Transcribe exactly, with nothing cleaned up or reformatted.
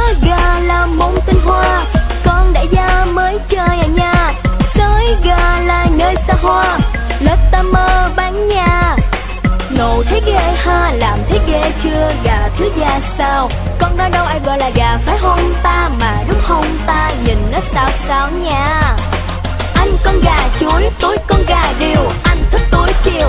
gà là món tinh hoa, con đại gia mới chơi à nha. Tới gà là nơi xa hoa, lớp ta mơ bán nhà. Ngộ thế ghê ha, làm thế ghê chưa, gà thứ gia sao? Con đó đâu ai gọi là gà phải không ta, mà đúng không ta, nhìn nó sao sao nha. Anh con gà chuối, túi con gà điều, anh thích túi chiều,